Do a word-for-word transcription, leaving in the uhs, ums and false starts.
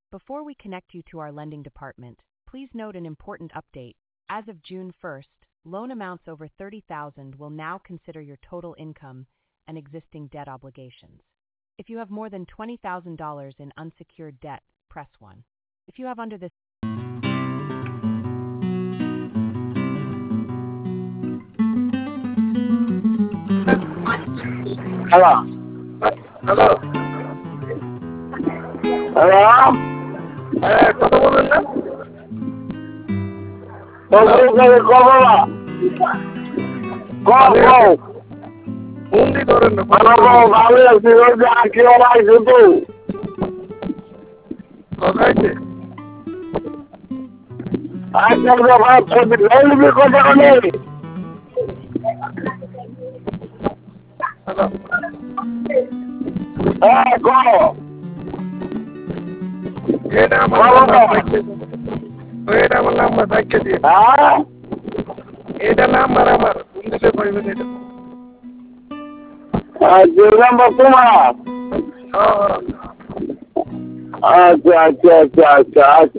Before we connect you to our lending department, please note an important update. As of June first, loan amounts over thirty thousand dollars will now consider your total income and existing debt obligations. If you have more than twenty thousand dollars in unsecured debt, press one. If you have under this Hello. Hello Hello? হ্যাঁ কথা বলবেন না Hello? Go, go. বন্দি ধরেন না Hello, go. আমি আছি ওই যে আঁকি ওরা আইছে তো। কথাইছে আজকাল যে ভাত ছবি রেলবি কথা নেই। হ্যালো হ্যাঁ, go. এটা আমার নাম্বার থাকছে এটা আমার নাম্বার থাকছে দিয়ে হ্যাঁ? এটা নাম্বার আমার ফোন দিলে পাইবেন এটা যে নাম্বার তোমার? হ্যাঁ আচ্ছা, আচ্ছা, আচ্ছা, আচ্ছা, আচ্ছা।